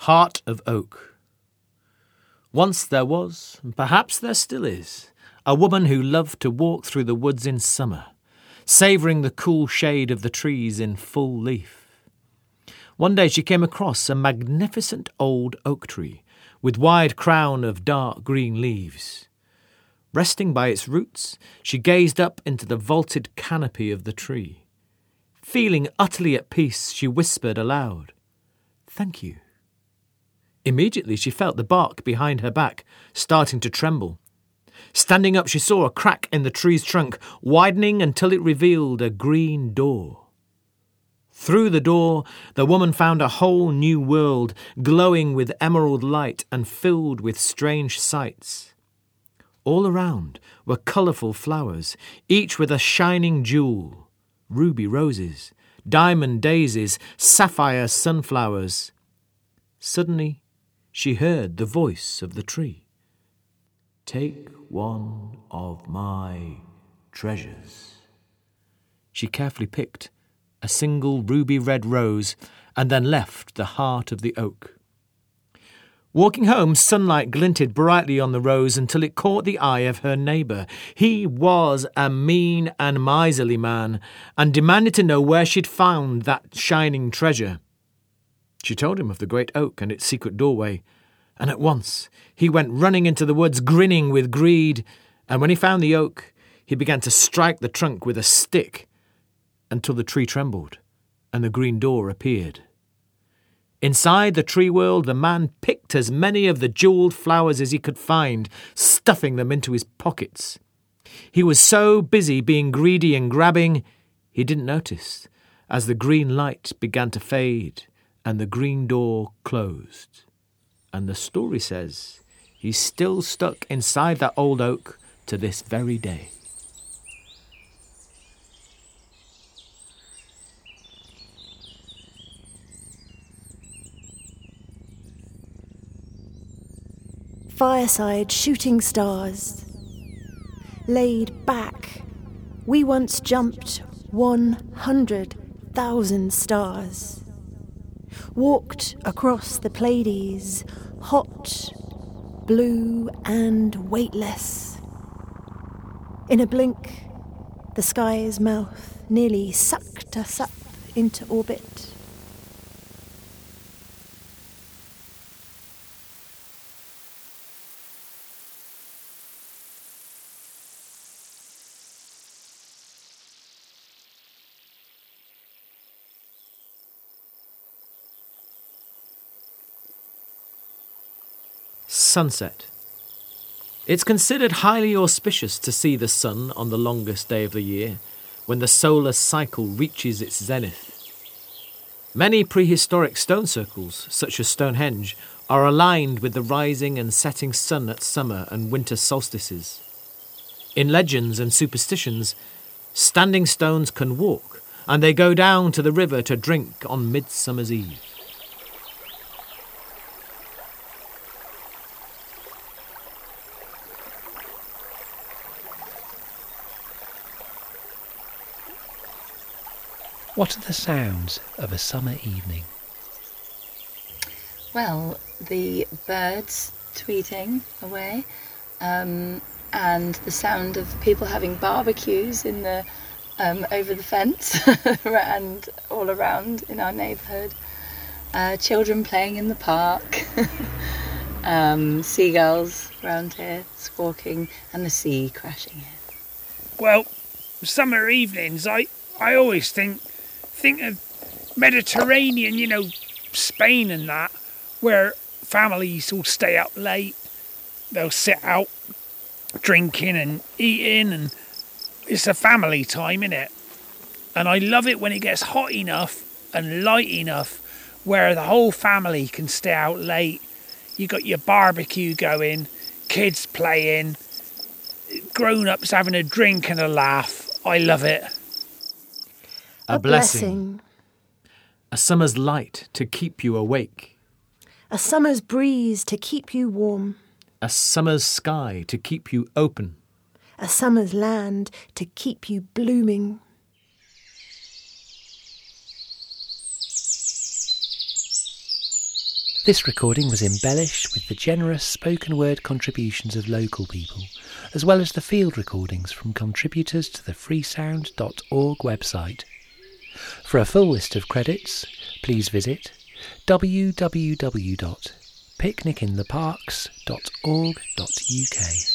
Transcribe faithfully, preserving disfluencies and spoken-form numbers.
Heart of Oak. Once there was, and perhaps there still is, a woman who loved to walk through the woods in summer, savouring the cool shade of the trees in full leaf. One day she came across a magnificent old oak tree with wide crown of dark green leaves. Resting by its roots, she gazed up into the vaulted canopy of the tree. Feeling utterly at peace, she whispered aloud, "Thank you." Immediately she felt the bark behind her back starting to tremble. Standing up, she saw a crack in the tree's trunk, widening until it revealed a green door. Through the door, the woman found a whole new world, glowing with emerald light and filled with strange sights. All around were colourful flowers, each with a shining jewel, ruby roses, diamond daisies, sapphire sunflowers. Suddenly, she heard the voice of the tree. "Take one of my treasures." She carefully picked a single ruby-red rose and then left the heart of the oak. Walking home, sunlight glinted brightly on the rose until it caught the eye of her neighbour. He was a mean and miserly man and demanded to know where she'd found that shining treasure. She told him of the great oak and its secret doorway, and at once he went running into the woods, grinning with greed, and when he found the oak, he began to strike the trunk with a stick until the tree trembled and the green door appeared. Inside the tree world, the man picked as many of the jewelled flowers as he could find, stuffing them into his pockets. He was so busy being greedy and grabbing, he didn't notice as the green light began to fade and the green door closed. And the story says he's still stuck inside that old oak to this very day. Fireside shooting stars. Laid back, we once jumped one hundred thousand stars. Walked across the Pleiades, hot, blue and weightless. In a blink, the sky's mouth nearly sucked us up into orbit. Sunset. It's considered highly auspicious to see the sun on the longest day of the year, when the solar cycle reaches its zenith. Many prehistoric stone circles, such as Stonehenge, are aligned with the rising and setting sun at summer and winter solstices. In legends and superstitions, standing stones can walk, and they go down to the river to drink on Midsummer's Eve. What are the sounds of a summer evening? Well, the birds tweeting away, um, and the sound of people having barbecues in the um, over the fence and all around in our neighbourhood. Uh, children playing in the park, um, seagulls around here squawking, and the sea crashing in. Well, summer evenings, I, I always think think of Mediterranean, you know, Spain and that, where families will stay up late, they'll sit out drinking and eating, and it's a family time, innit? And I love it when it gets hot enough and light enough where the whole family can stay out late. You got your barbecue going, kids playing, grown-ups having a drink and a laugh. I love it. A, a blessing. blessing. A summer's light to keep you awake. A summer's breeze to keep you warm. A summer's sky to keep you open. A summer's land to keep you blooming. This recording was embellished with the generous spoken word contributions of local people, as well as the field recordings from contributors to the freesound dot org website. For a full list of credits, please visit w w w dot picnic in the parks dot org dot u k.